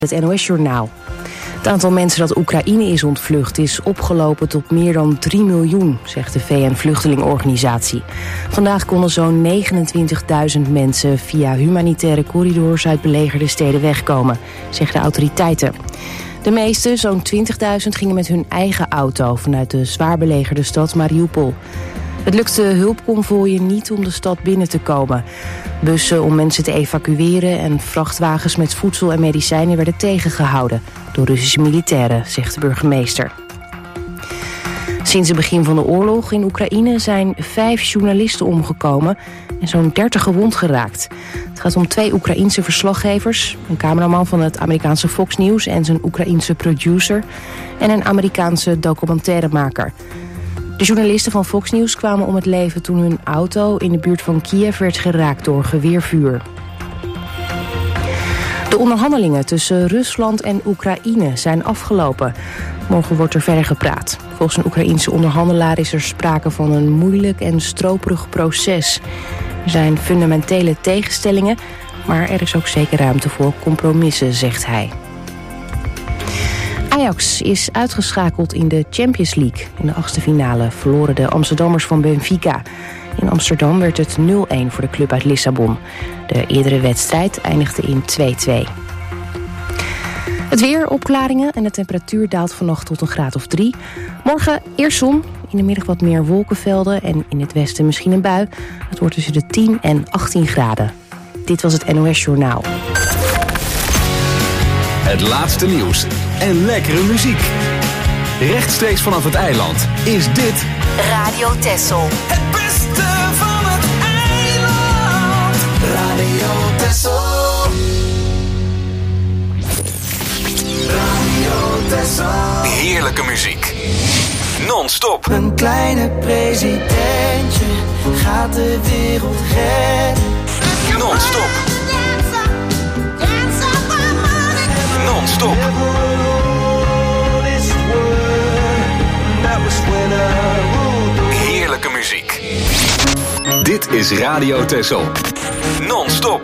Het NOS-journaal. Het aantal mensen dat Oekraïne is ontvlucht is opgelopen tot meer dan 3 miljoen, zegt de VN-vluchtelingenorganisatie. Vandaag konden zo'n 29.000 mensen via humanitaire corridors uit belegerde steden wegkomen, zeggen de autoriteiten. De meeste, zo'n 20.000, gingen met hun eigen auto vanuit de zwaar belegerde stad Mariupol. Het lukte hulpconvooien niet om de stad binnen te komen. Bussen om mensen te evacueren en vrachtwagens met voedsel en medicijnen werden tegengehouden door Russische militairen, zegt de burgemeester. Sinds het begin van de oorlog in Oekraïne zijn 5 journalisten omgekomen en zo'n 30 gewond geraakt. Het gaat om 2 Oekraïense verslaggevers, een cameraman van het Amerikaanse Fox News en zijn Oekraïense producer en een Amerikaanse documentairemaker. De journalisten van Fox News kwamen om het leven toen hun auto in de buurt van Kiev werd geraakt door geweervuur. De onderhandelingen tussen Rusland en Oekraïne zijn afgelopen. Morgen wordt er verder gepraat. Volgens een Oekraïense onderhandelaar is er sprake van een moeilijk en stroperig proces. Er zijn fundamentele tegenstellingen, maar er is ook zeker ruimte voor compromissen, zegt hij. Ajax is uitgeschakeld in de Champions League. In de 8e finale verloren de Amsterdammers van Benfica. In Amsterdam werd het 0-1 voor de club uit Lissabon. De eerdere wedstrijd eindigde in 2-2. Het weer, opklaringen en de temperatuur daalt vannacht tot een graad of 3. Morgen eerst zon, in de middag wat meer wolkenvelden en in het westen misschien een bui. Het wordt tussen de 10 en 18 graden. Dit was het NOS Journaal. Het laatste nieuws en lekkere muziek. Rechtstreeks vanaf het eiland is dit Radio Texel. Het beste van het eiland. Radio Texel. Radio Texel. heerlijke muziek. Non-stop. Een kleine presidentje gaat de wereld redden. Non-stop. Non-stop. Heerlijke muziek. Dit is Radio Texel. Non-stop.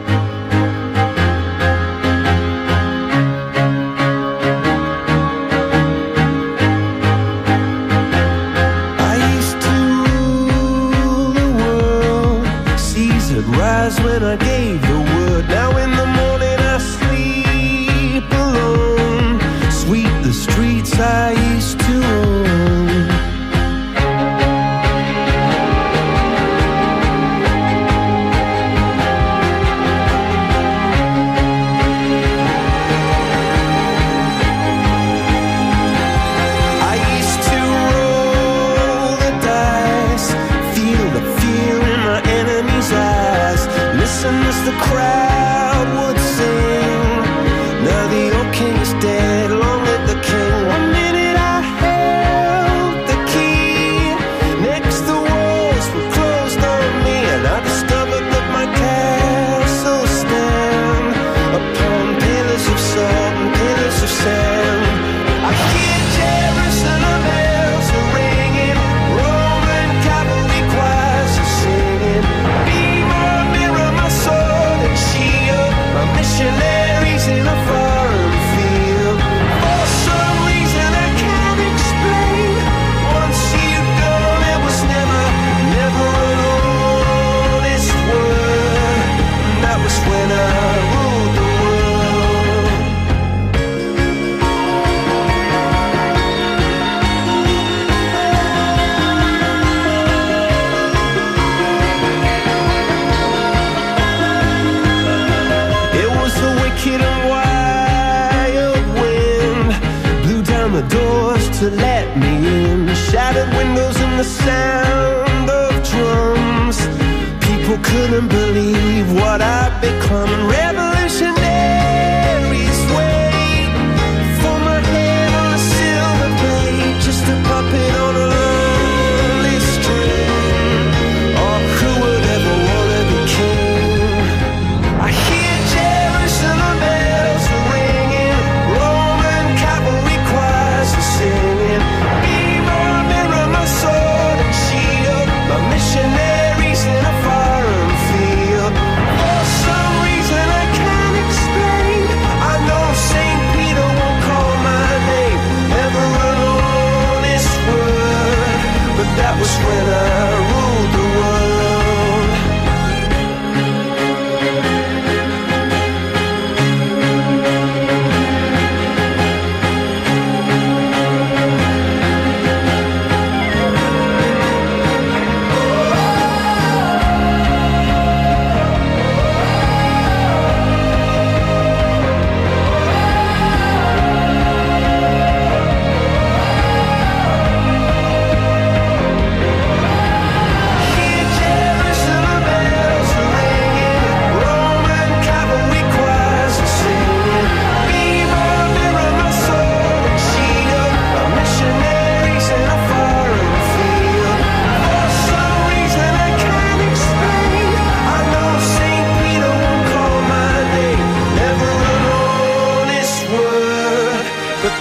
Rise when I gave the word. Now in the morning I sleep alone. Sweep the streets I used to own. I used to roll the dice, feel the fear in my enemy's eyes. Listen as the crowd would sing. Now the old king is dead, long live the king. 1 minute I held the key. Next the walls were closed on me, and I discovered that my castle stand upon pillars of salt and pillars of sand. I hear Jerusalem bells are ringing, Roman cavalry choirs are singing. Be my mirror, my sword and shield, my missionaries in a foreign field. For some reason I can't explain, once you go there was never, never an honest word. And that was when I ruled the world. It was the wicked and wild wind, blew down the doors to let me in. Shattered windows and the sound of drums. People couldn't believe what I'd become. And revolutionaries wait for my head on a silver plate, just a puppet on a lonely string. Oh, who would ever wanna be king? I hear Jerusalem bells are ringing, Roman cavalry choirs are singing. Be my mirror, my sword and shield, my missionaries in a foreign field. For some reason I can't explain,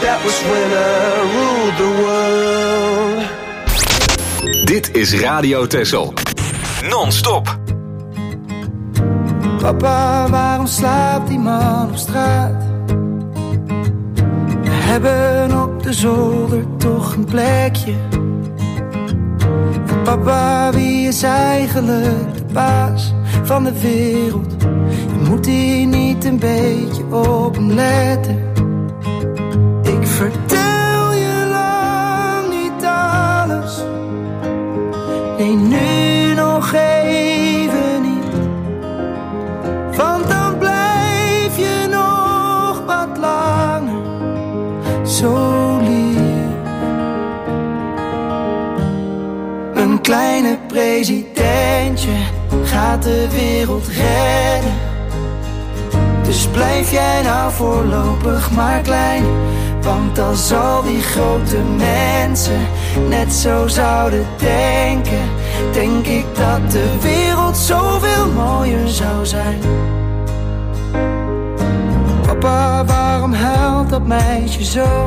that was when I ruled the world. Dit is Radio Texel. Non-stop. Papa, waarom slaapt die man op straat? We hebben op de zolder toch een plekje. En papa, wie is eigenlijk de baas van de wereld? Je moet hier niet een beetje op hem letten. Ik vertel je lang niet alles. Nee, nu nog even niet. Want dan blijf je nog wat langer zo lief. Een kleine presidentje gaat de wereld redden. Dus blijf jij nou voorlopig maar klein. Want als al die grote mensen net zo zouden denken, denk ik dat de wereld zoveel mooier zou zijn. Papa, waarom huilt dat meisje zo?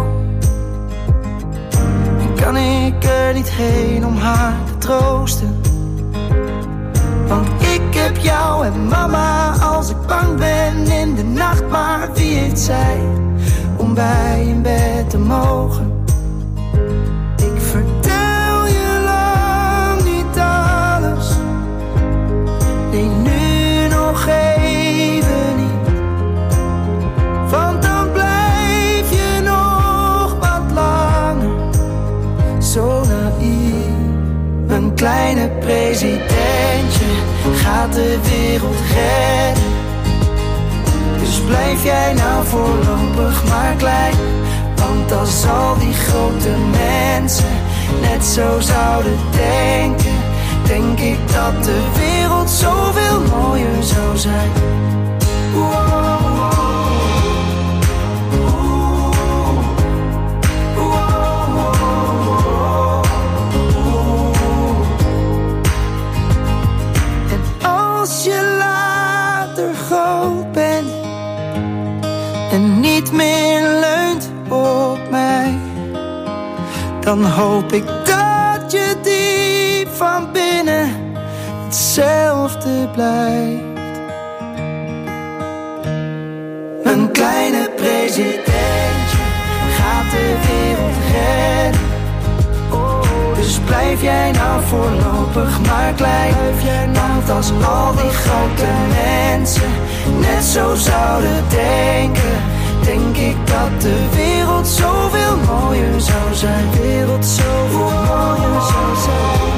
En kan ik er niet heen om haar te troosten? Want ik heb jou en mama als ik bang ben in de nacht. Maar wie heeft zij om bij in bed te mogen? Ik vertel je lang niet alles. Nee, nu nog even niet. Want dan blijf je nog wat langer zo naïef. Een kleine presidentje gaat de wereld redden. Dus blijf jij nou voorlopig maar klein. Want als al die grote mensen net zo zouden denken, denk ik dat de wereld zoveel mooier zou zijn. En als je later groot bent en niet meer leunt op mij, dan hoop ik dat je diep van binnen hetzelfde blijft. Een kleine presidentje gaat de wereld redden. Dus blijf jij nou voorlopig maar klein. Want als al die grote mensen net zo zouden denken, denk ik dat de wereld zoveel mooier zou zijn. De wereld zoveel mooier zou zijn.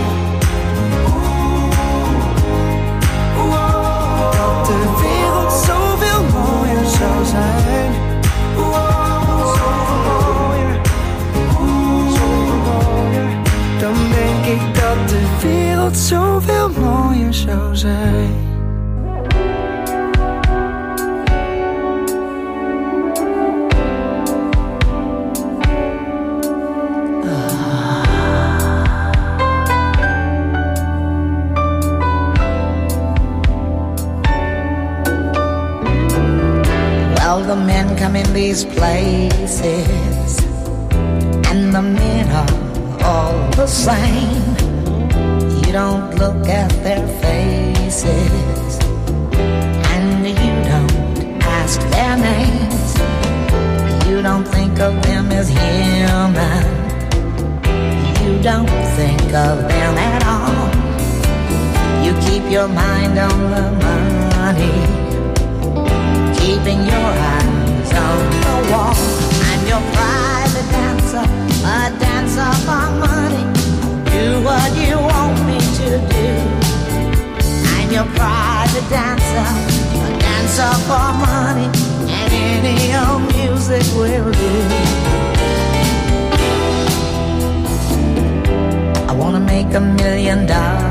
Dat de wereld zoveel mooier zou zijn. Zoveel mooier. Zoveel mooier. Dan denk ik dat de wereld zoveel mooier zou zijn. The men come in these places, and the men are all the same. You don't look at their faces, and you don't ask their names. You don't think of them as human. You don't think of them at all. You keep your mind on the money, keeping your eyes on the wall. I'm your private dancer, a dancer for money. Do what you want me to do. I'm your private dancer, a dancer for money, and any old music will do. I wanna make $1 million.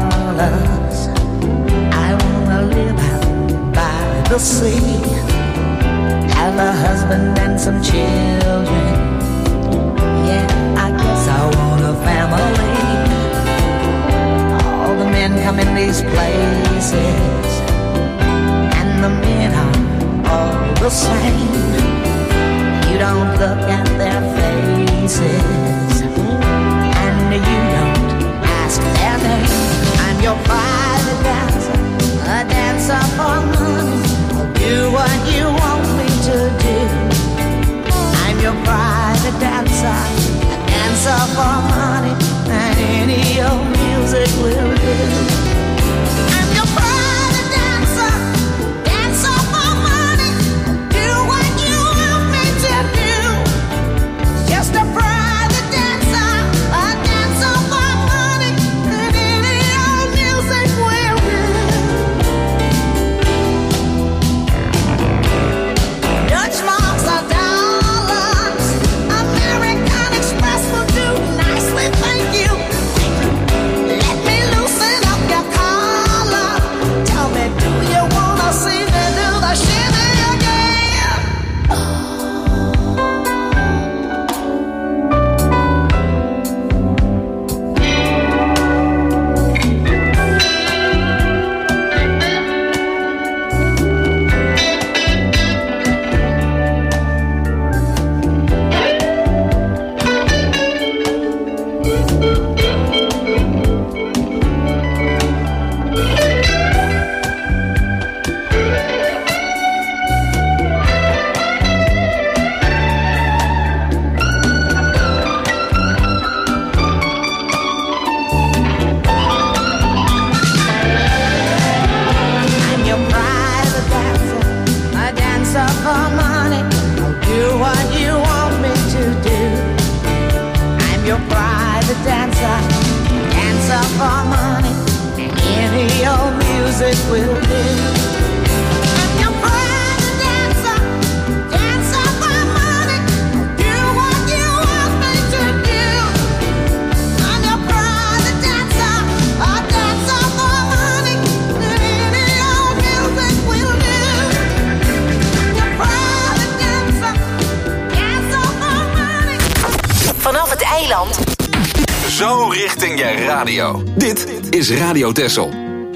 I wanna live out by the sea, have a husband and some children. Yeah, I guess I want a family. All the men come in these places, and the men are all the same. You don't look at their faces, faces, and you don't ask their name. I'm your private dancer, a dancer for money. I'll do what you want me to do. I'm your private dancer, a dancer for money, and any old music will do. I'm your private dancer, dancer for money. Do what you want me to do. Just a private dancer, a dancer for money, and any old music will do. Dutch marks are dollars, American Express will do nicely, thank you. Let me loosen up your collar. Tell me, do you wanna see me do the shimmy again? I'm your private dancer, a dancer for money. I'll do what you want me to do. I'm your private dancer, dancer for money, and any old music will do. I'm your private dancer, dancer for money. I'll do what you want me to do. I'm your private dancer, a dancer for money, and any old music will do. I'm your private dancer, dancer for money. Vanaf het eiland. Zo richting je radio. Dit is Radio Texel.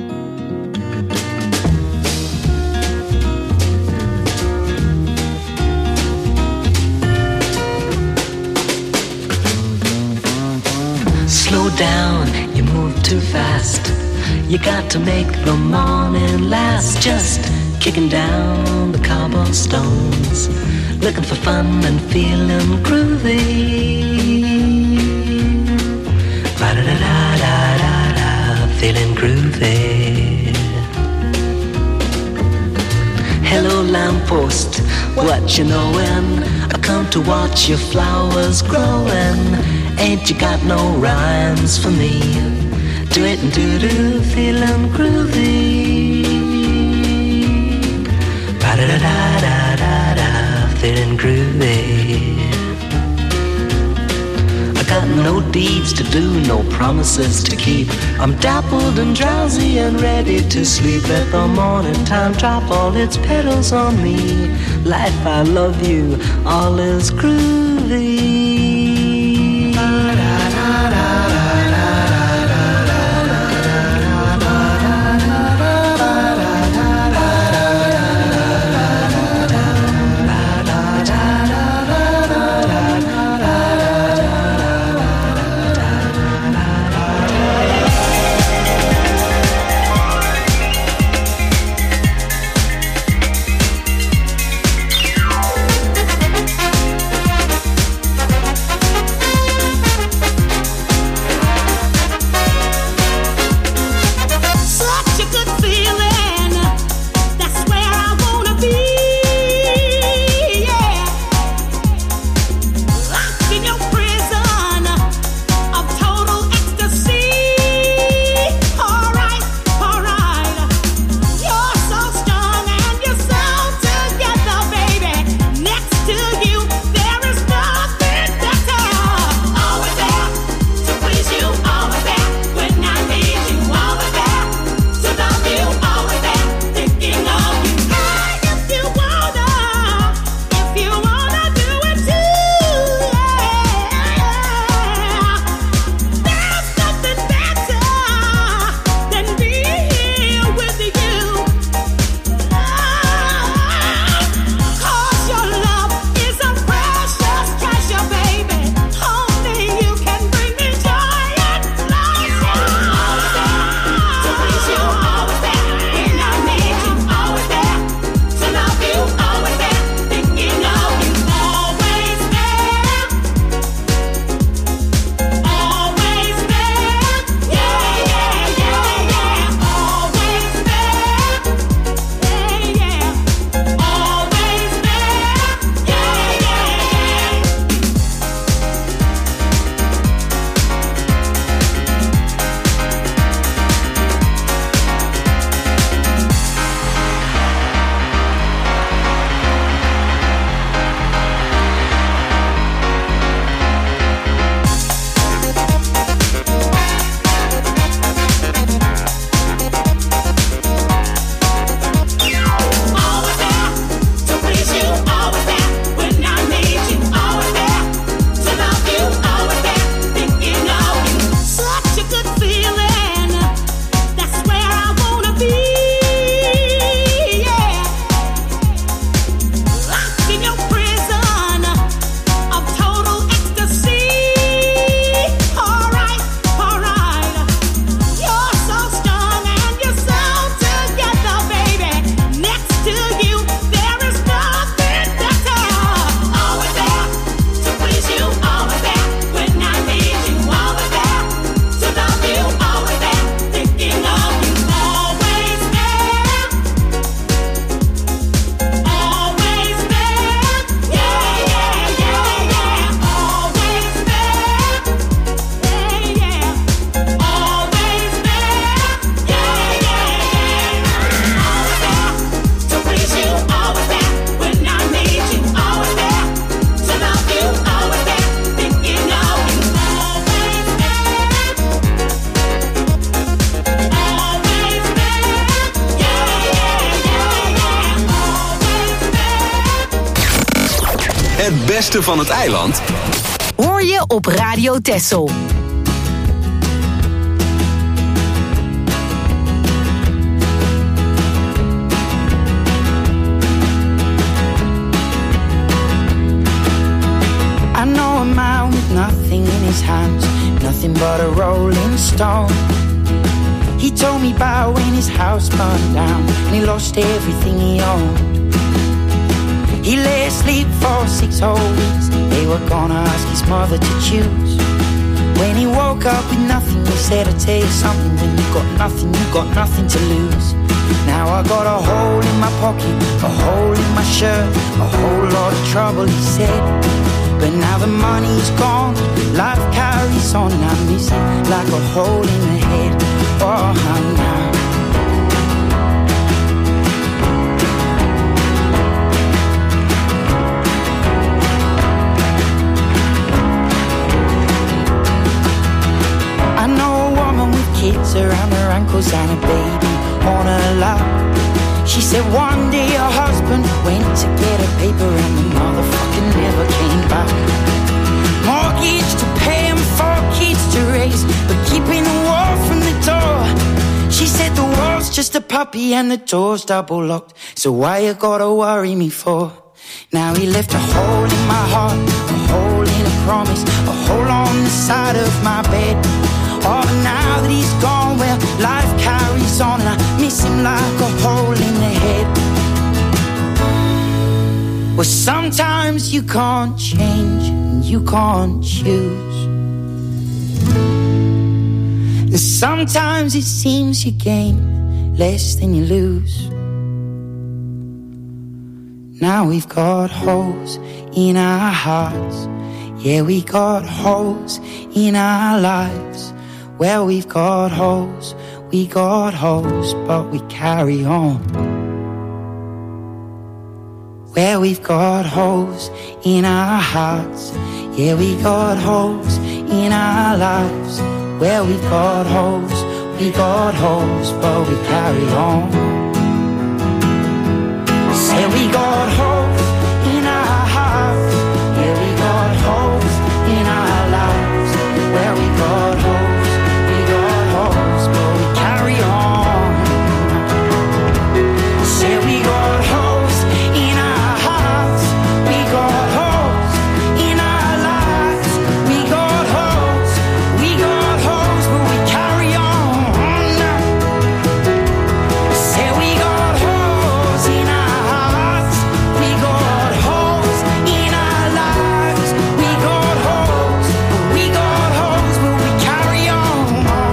Slow down, you move too fast. You got to make the morning last. Just kicking down the cobblestones, looking for fun and feeling groovy. Ba-da-da-da-da-da, feeling groovy. Hello lamppost, what you knowin'? I come to watch your flowers growin'. Ain't you got no rhymes for me? Do it and do-do, feeling groovy. Ba-da-da-da-da-da, feeling groovy. I got no deeds to do, no promises to keep. I'm dappled and drowsy and ready to sleep. Let the morning time drop all its petals on me. Life, I love you, all is groovy. Het beste van het eiland hoor je op Radio Texel. I know a man with nothing in his hands, nothing but a rolling stone. He told me about when his house burned down and he lost everything he owned. He lay asleep for 6 whole weeks. They were gonna ask his mother to choose. When he woke up with nothing, he said, I'll tell you something, when you got nothing to lose. Now I got a hole in my pocket, a hole in my shirt, a whole lot of trouble, he said. But now the money's gone, life carries on, and I miss it like a hole in the head. Oh, now. I know a woman with kids around her ankles and a baby on her lap. She said one day her husband went to get a paper and the motherfucker never came back. Mortgage to pay and 4 kids to raise, but keeping the wall from the door. She said the wall's just a puppy and the door's double locked, so why you gotta worry me for? Now he left a hole in my heart, a hole in a promise, a hole on the side of my bed. Oh, now that he's gone, well, life carries on, and I miss him like a hole in the head. Well, sometimes you can't change, and you can't choose. And sometimes it seems you gain less than you lose. Now we've got holes in our hearts. Yeah, we got holes in our lives. Well, we've got holes, but we carry on. Well, we've got holes in our hearts. Yeah, we got holes in our lives. Well, we've got holes, but we carry on. Say we got holes in our hearts. Yeah, we got holes in our lives. Well, we got holes, but we carry on. Say we got holes in our hearts. We got holes in our lives. We got holes, but we carry on. Say we got holes in our hearts. We got holes in our lives. We got holes, but we carry on.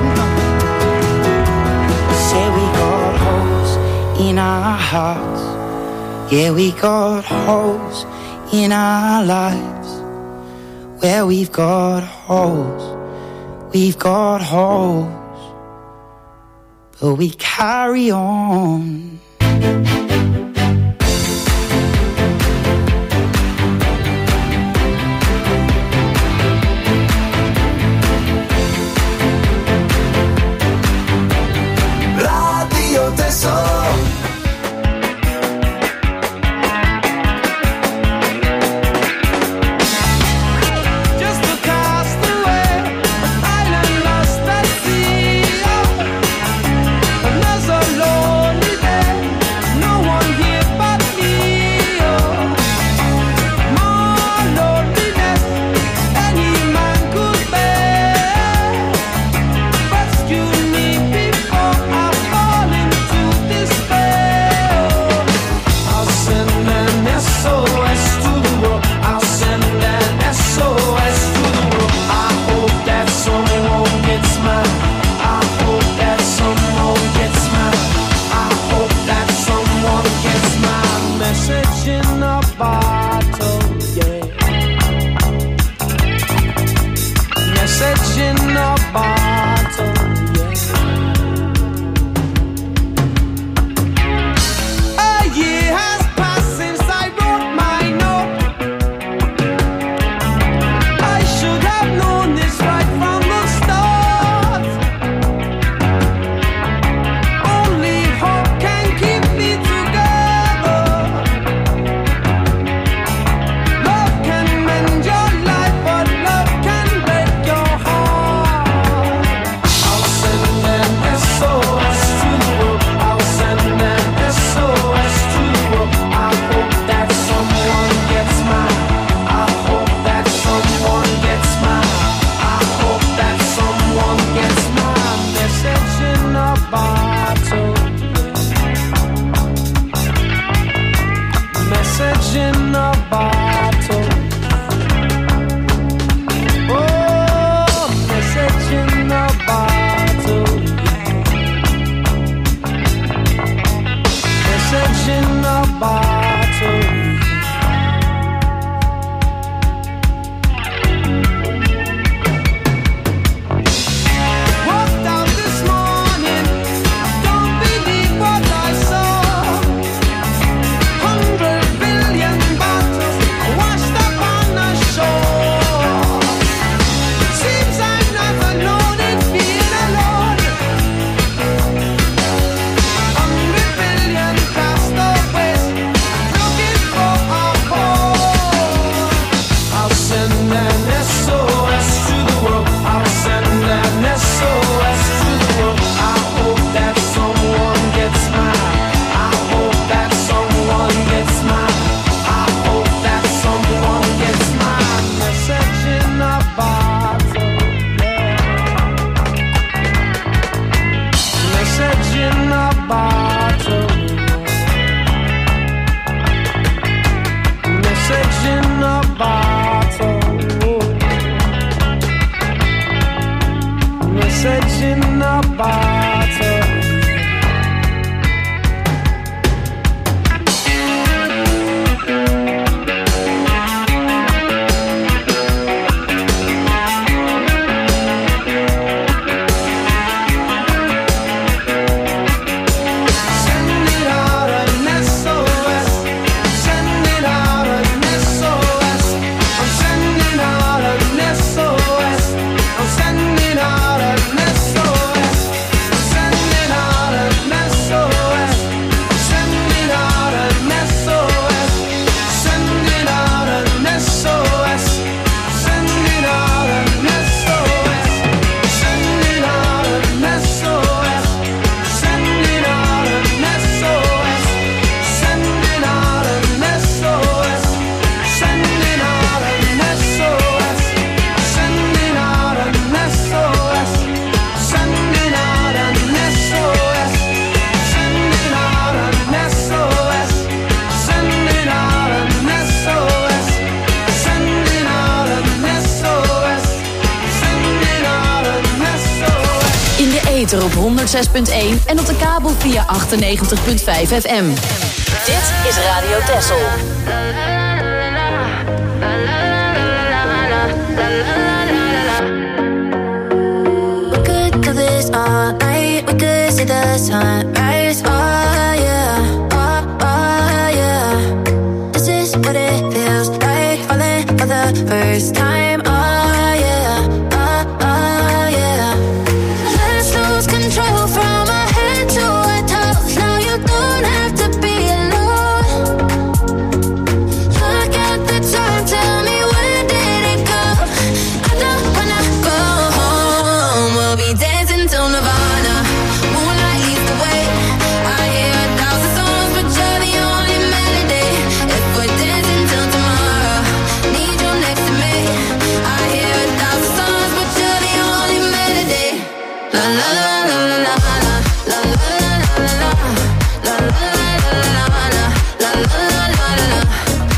Say we got holes in our hearts. Yeah, we got holes in our lives. Well, we've got holes, but we carry on. Radio Texel. Just a castaway, island lost at sea. Another lonely day, no ether op 106.1 en op de kabel via 98.5 FM. Dit is Radio Texel. We could do this all night. We could see the sunrise. Oh yeah, oh yeah. This is what it feels like, falling for the first time. Oh yeah, oh yeah. Let's lose control from our head to our toes. Now you don't have to be alone. Look at the time, tell me when did it go? I don't wanna go home. We'll be dancing till Nirvana. Moonlight leads the way. I hear 1,000 songs, but you're the only melody. If we're dancing till tomorrow, need you next to me. I hear 1,000 songs, but you're the only melody. La la la la la la la la la la la la la la la.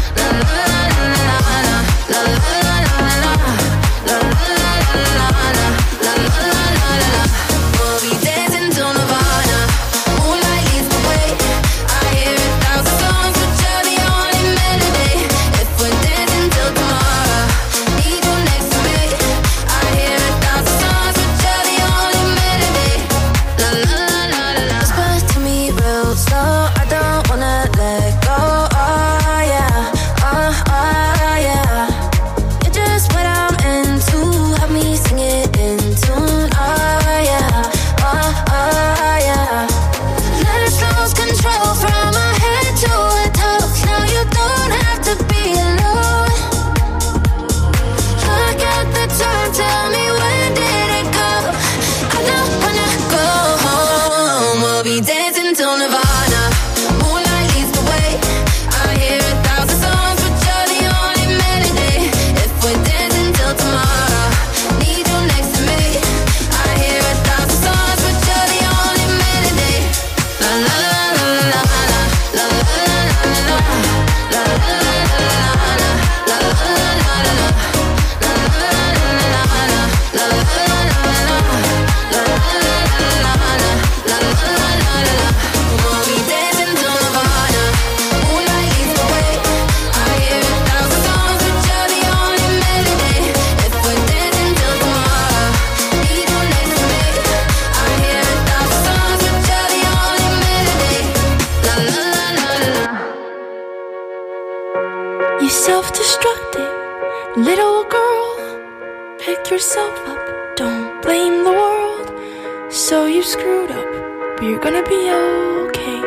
Little girl, pick yourself up, don't blame the world. So you screwed up, but you're gonna be okay.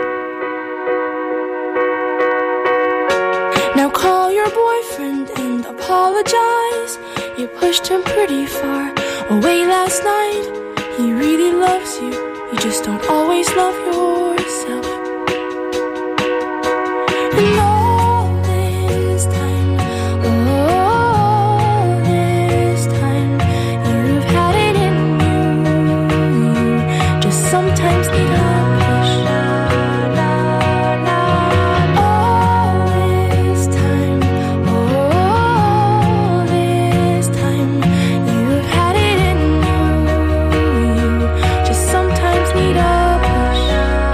Now call your boyfriend and apologize. You pushed him pretty far away last night. He really loves you, you just don't always love yourself. And all this time, you've had it in you. Just sometimes need a push. All this time, you've had it in you. Just sometimes need a push.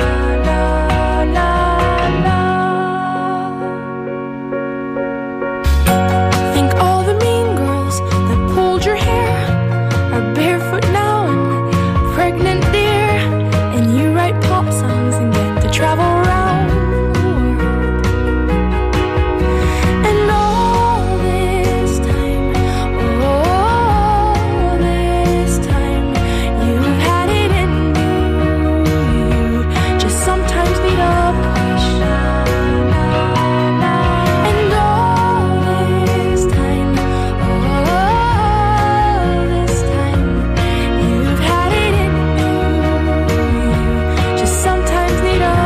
Think all the mean girls that pulled your hair are barefoot now and pregnant, dear. And you write pop songs and get to travel around the world. And all this time, you've had it in you. Just sometimes need a push. And all this time, you've had it in you. Just sometimes need a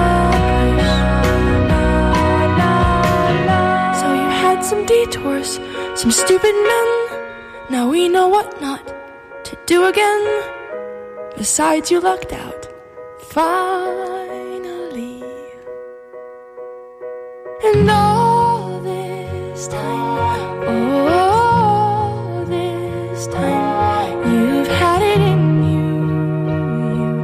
push. So you had some detours, some stupid men. Now we know what not to do again. Besides, you lucked out. Finally. And all this time, you've had it in you.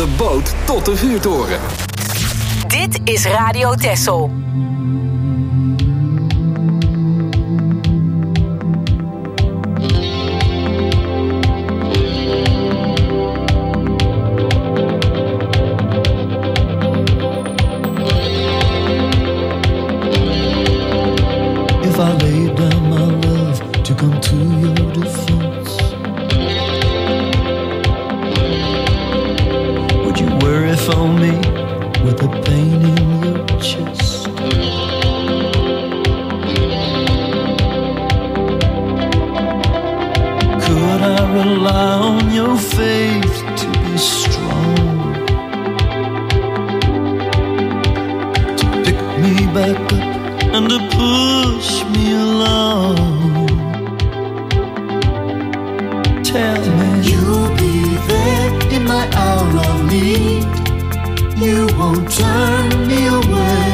de boot tot de vuurtoren. Dit is Radio Texel. If I laid down my love to come to your defense, would you worry for me with the pain in your chest? Could I rely on your faith to be strong, to pick me back up and to push me along? Tell me you'll be there in my hour of need. You won't turn me away.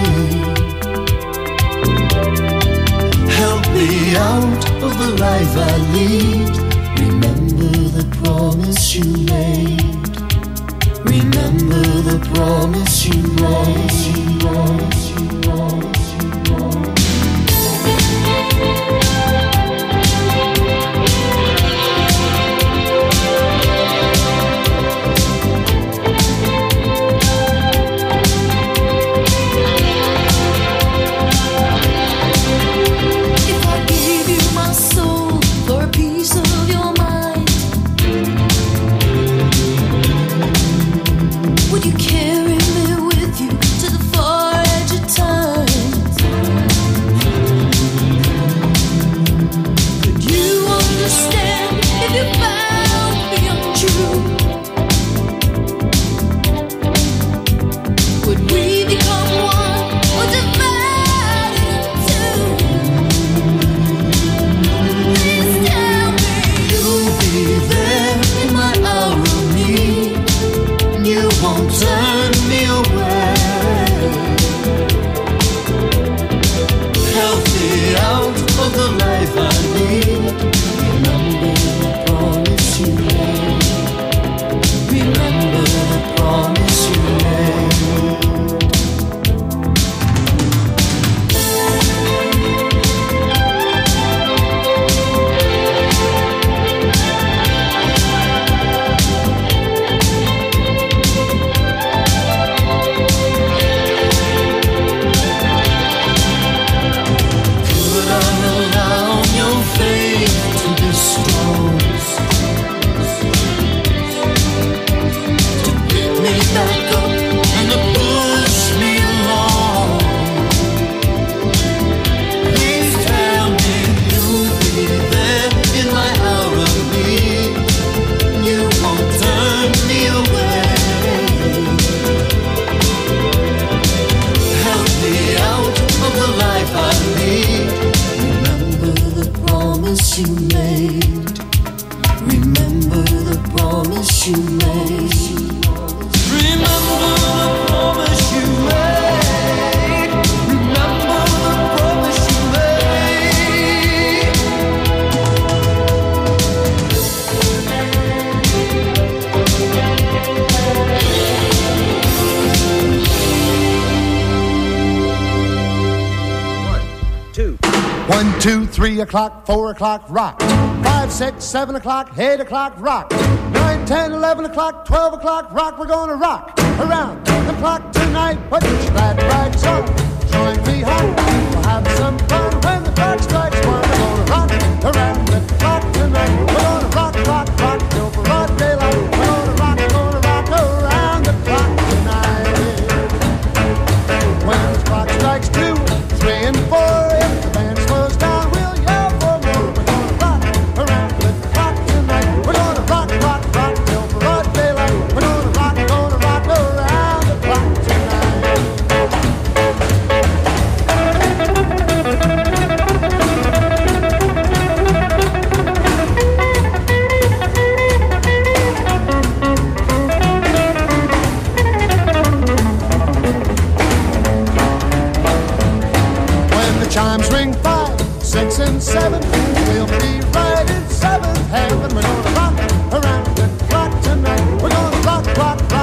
Help me out of the life I lead. Remember the promise you made. Remember the promise you made. One, two, 3 o'clock, 4 o'clock, rock. 5, 6, 7 o'clock, 8 o'clock, rock. 9, 10, 11 o'clock, 12 o'clock, rock. We're gonna rock around the clock tonight. Put your glad rags on, join me home. We'll have some fun when the clock strikes 1. We're gonna rock around the clock tonight. We're gonna rock, rock, rock till broad daylight. We're gonna rock around the clock tonight. When the clock strikes 2, 3, and 4, if the band slows down, we'll yell for more. We're gonna rock around the clock tonight. We're gonna rock, rock, rock till broad daylight. We're gonna rock around the clock tonight. When the chimes ring 5, 6, and 7, we'll be right in 7th heaven. We're gonna rock around the clock tonight. We're gonna rock, rock, rock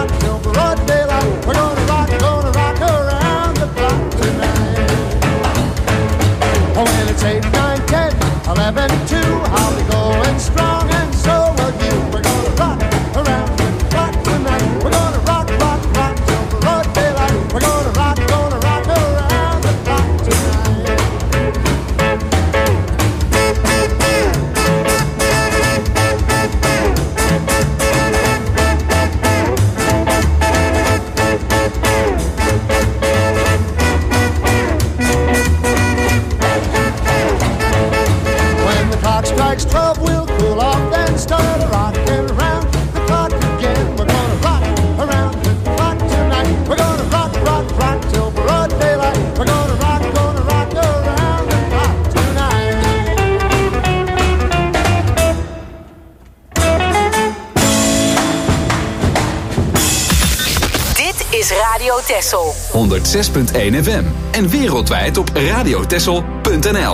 Texel. 106.1 FM en wereldwijd op radiotexel.nl.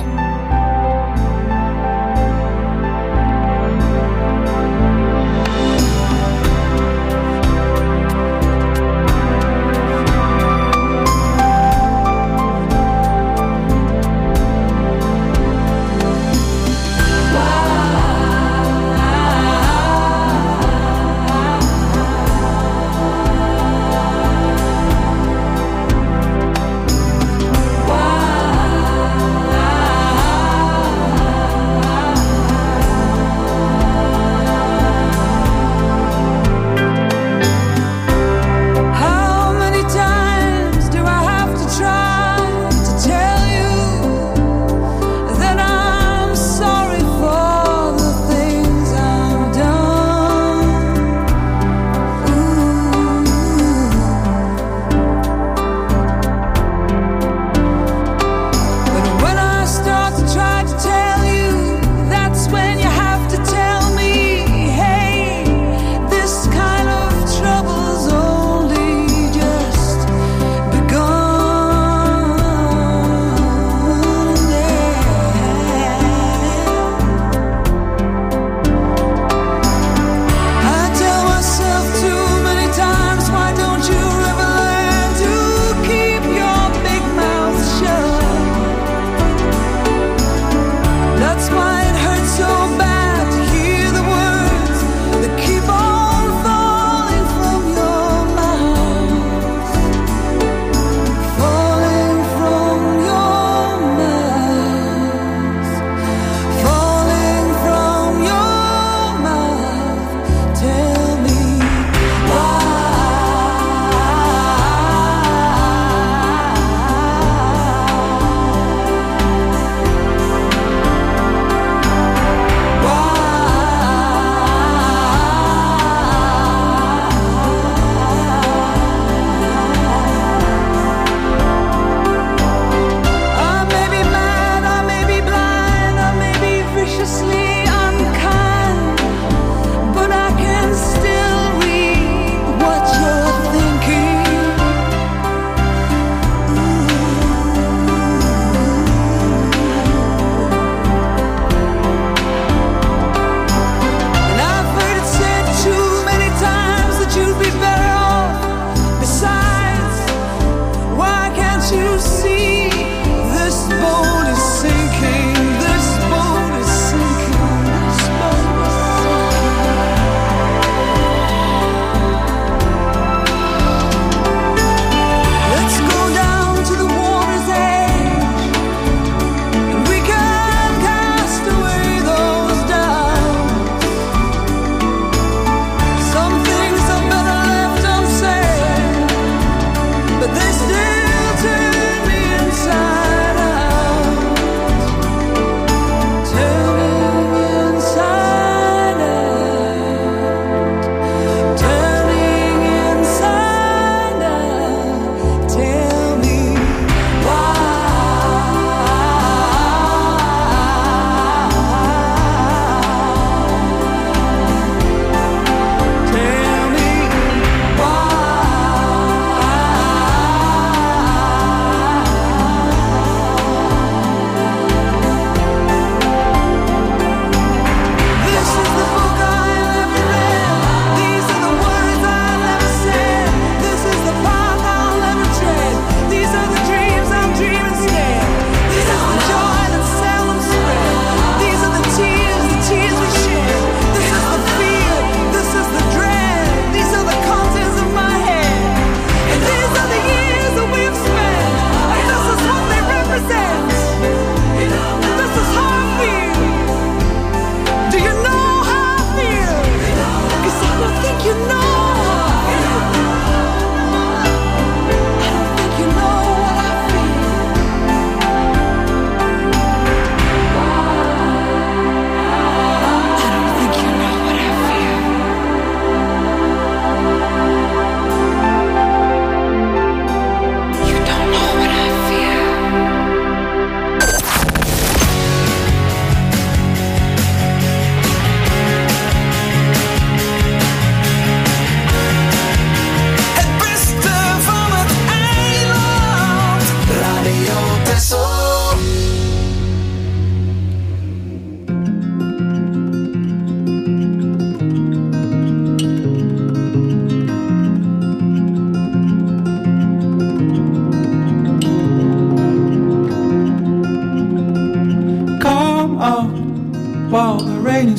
Wow.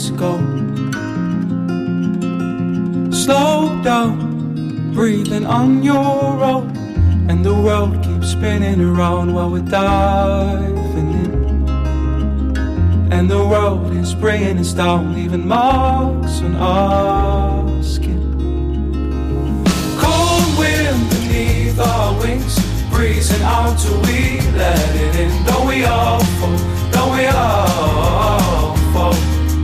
is gold. Slow down, breathing on your own, and the world keeps spinning around while we're diving in. And the world is bringing us down, leaving marks on our skin. Cold wind beneath our wings, breezing out till we let it in. Don't we all fall, don't we all fall?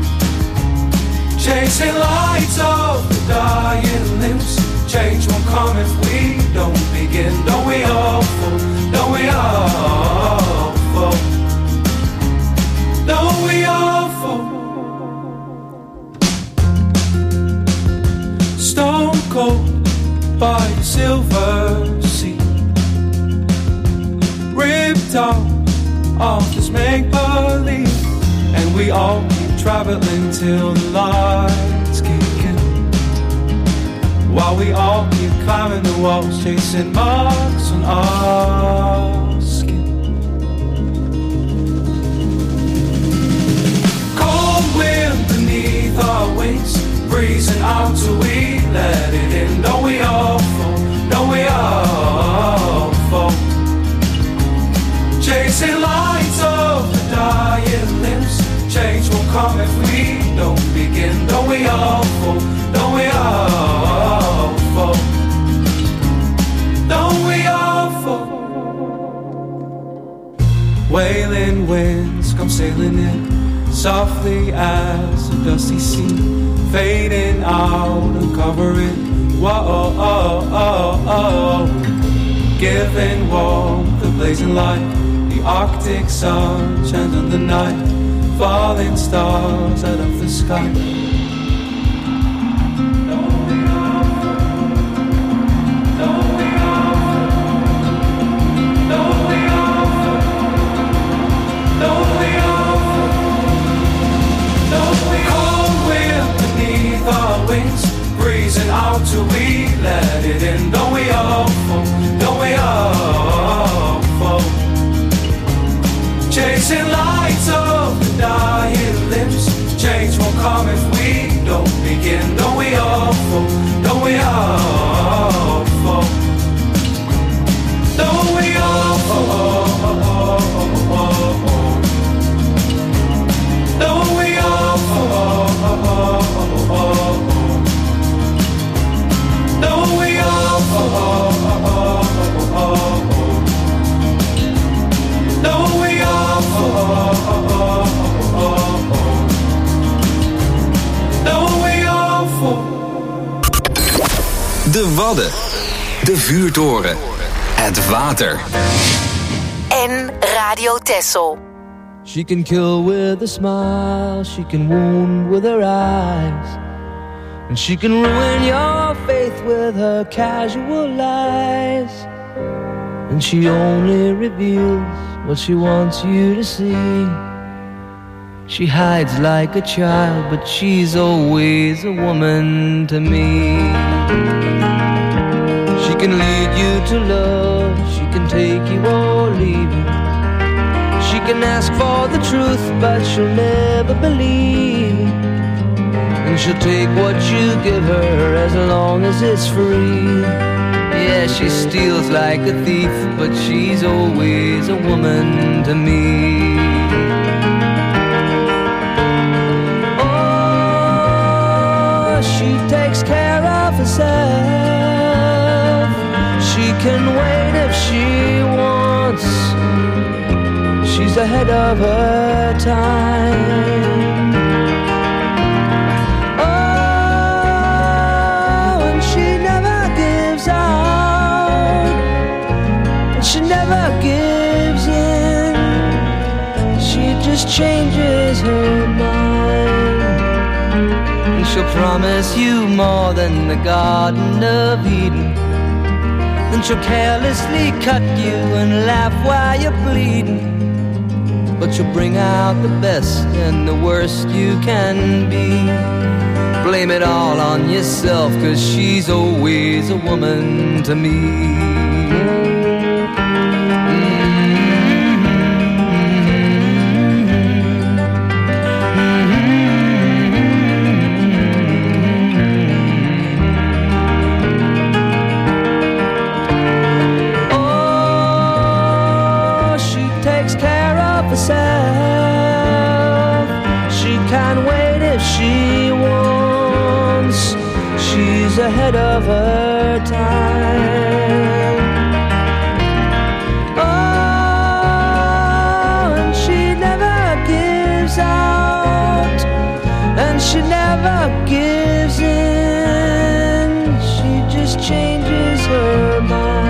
Chasing lights of the dying limbs, change won't come if we don't begin. Don't we all fall, don't we all fall? Don't we all fall? Stone cold by the silver sea, ripped out of this make-believe, and we all keep traveling till the lights kick in, while we all keep climbing the walls, chasing marks on our skin. Cold wind beneath our wings, breezing out till we let it in. Don't we all fall, don't we all fall? Chasing lights of the dying limbs, change won't come if we don't begin. Don't we all fall, don't we all fall? Don't we all fall? Wailing winds come sailing in, softly as a dusty sea, fading out and covering. Whoa, oh, oh, oh. Giving warmth, the blazing light, the Arctic sun shines on the night, falling stars out of the sky. Don't we all fall? Don't we all fall? Don't we all fall? Don't we all fall? Don't we all? Cold wind beneath our wings, breezing out till we let it in. Don't we all fall? Don't we all fall? Chasing lights of the dying limbs, change won't come if we don't begin. Don't we all fall? Don't we all fall? Don't we all fall? Don't we all fall? Don't we all fall? Don't we all fall? Don't we all fall? De Wadden, de vuurtoren, het water. En Radio Texel. She can kill with a smile, she can wound with her eyes, and she can ruin your faith with her casual lies. And she only reveals what she wants you to see. She hides like a child, but she's always a woman to me. She can lead you to love, she can take you or leave you. She can ask for the truth, but she'll never believe. And she'll take what you give her as long as it's free. Yeah, she steals like a thief, but she's always a woman to me. Oh, she takes care of herself. She can wait if she wants. She's ahead of her time. She never gives in. She just changes her mind. And she'll promise you more than the Garden of Eden. Then she'll carelessly cut you and laugh while you're bleeding. But she'll bring out the best and the worst you can be. Blame it all on yourself, 'cause she's always a woman to me. ahead of her time. Oh, and she never gives out, and she never gives in. She just changes her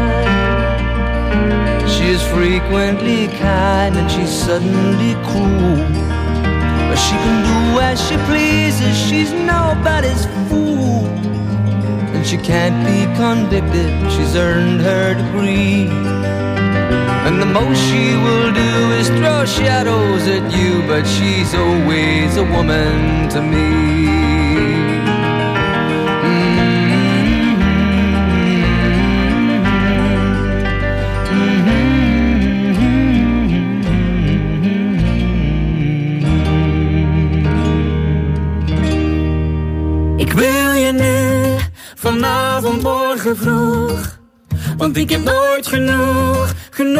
mind. She is frequently kind and she's suddenly cruel. But she can do as she pleases, she's nobody's fool. And she can't be convicted, she's earned her degree. And the most she will do is throw shadows at you, but she's always a woman to me. Ik wil je nu, vanavond, morgen vroeg, want ik heb nooit genoeg.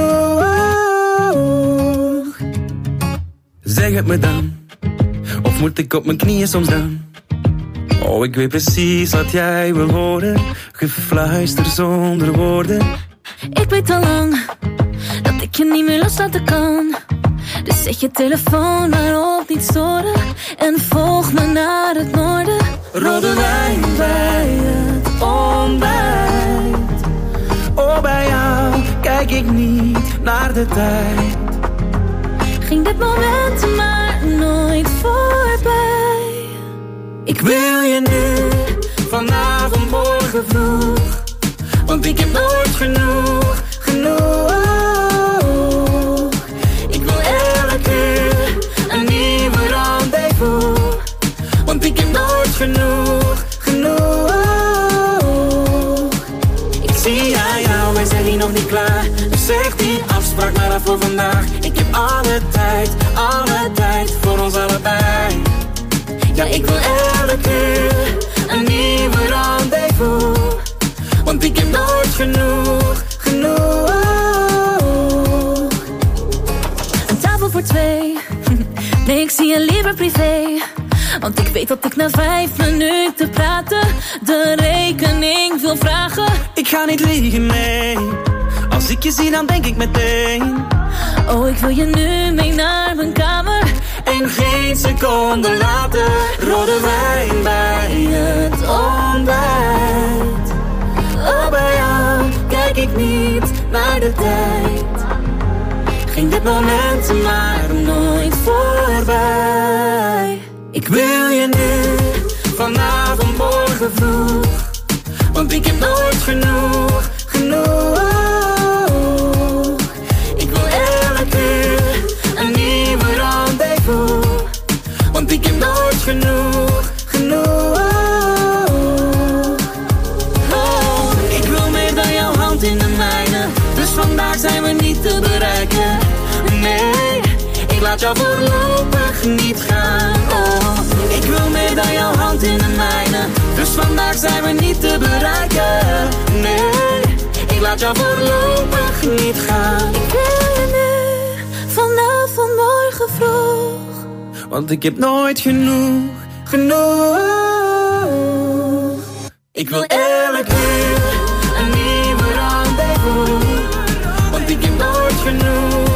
Zeg het me dan, of moet ik op mijn knieën soms dan? Oh, ik weet precies wat jij wil horen, gefluister zonder woorden. Ik weet al lang dat ik je niet meer loslaten kan. Dus zet je telefoon maar op niet storen en volg me naar het noorden. Rode wijn bij het ontbijt. Oh, bij jou kijk ik niet naar de tijd. Ging dit moment maar nooit voorbij. Ik wil je nu, vanavond, morgen vroeg, want ik heb nooit genoeg. Ik wil elke uur een nieuwe rendezvous, want ik heb nooit genoeg. Ik zie aan jou, wij zijn hier nog niet klaar. Dus zeg die afspraak maar af voor vandaag. Ik heb alle tijd voor ons allebei. Ja, ik wil elke uur een nieuwe rendezvous, want ik heb nooit genoeg. Een tafel voor twee. Nee, ik zie je liever privé, want ik weet dat ik na 5 minuten praten de rekening wil vragen. Ik ga niet liegen, nee. Als ik je zie, dan denk ik meteen. Oh, ik wil je nu mee naar mijn kamer. En geen seconde later, rode wijn bij het ontbijt. Oh, bij jou kijk ik niet naar de tijd. Ging dit moment maar nooit voorbij. Ik wil je nu, vanavond, morgen vroeg, want ik heb nooit genoeg. Ik wil elke uur een nieuwe rendezvous, want ik heb nooit genoeg. Oh, ik wil meer dan jouw hand in de mijne, dus vandaag zijn we niet te bereiken. Nee, ik laat jou voorlopig niet gaan. Oh, ik wil meer dan jouw hand in de mijne, dus vandaag zijn we niet te bereiken. Nee, ik laat jou voorlopig niet gaan. Ik wil je nu, vanavond, morgen vroeg, want ik heb nooit genoeg. Ik wil elke uur een nieuwe rendezvous, want ik heb nooit genoeg.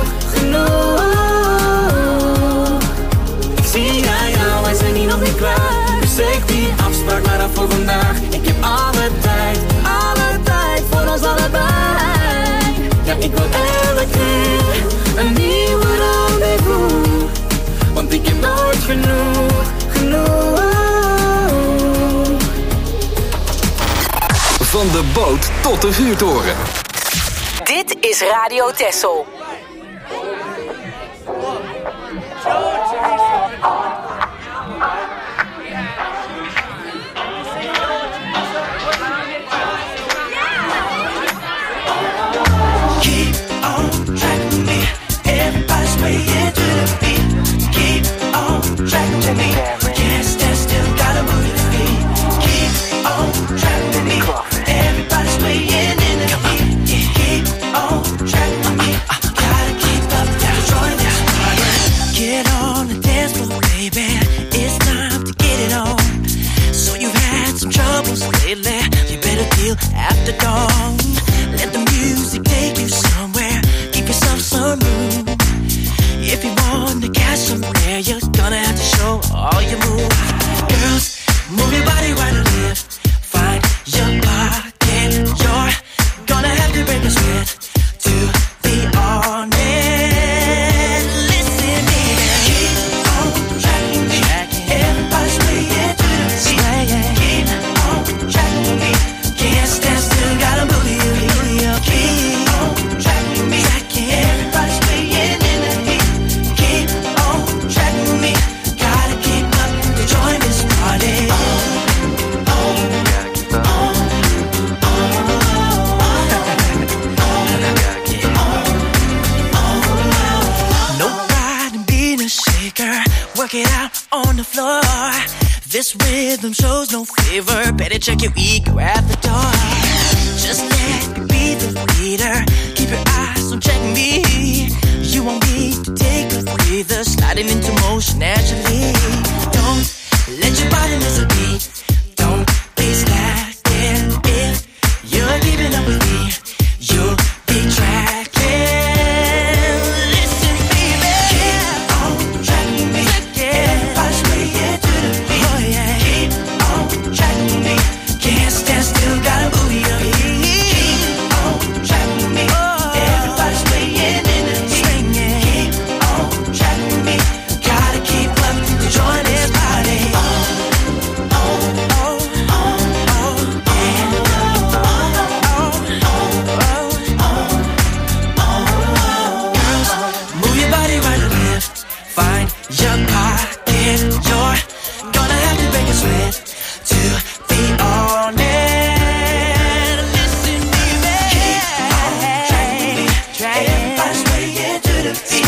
Ik zie aan jou, wij zijn hier nog niet klaar. Dus zeg die afspraak maar af voor vandaag. Ik heb alle tijd voor ons allebei. Ja, ik wil elke uur een nieuwe rendezvous, want ik heb nooit genoeg. Van de boot tot de vuurtoren. Dit is Radio Texel. Keep on track with me. Everybody's swaying to the beat. Keep on track with me. Can't stand still, gotta move your feet. Keep on track with me. Everybody's swaying in the beat. Keep on track with me. Gotta keep up floor. This rhythm shows no favor. Better check your ego at the door. Just let me be the leader. Keep your eyes on check me. You won't need to take a breather. Sliding into motion naturally. Don't let your body miss a beat. Don't be slacking. If you're keeping up with me, you'll be tracking. Listen, baby, keep on tracking me. Everybody's swaying to the beat. Oh yeah, keep on tracking me. Can't stand still, gotta move your feet. Keep on tracking me. Everybody's swaying in the heat. Keep on tracking me. Gotta keep up to join this party. Find your pocket. You're gonna have to break a sweat to be on it. Listen, baby, keep on tracking me. Everybody's swaying to the beat.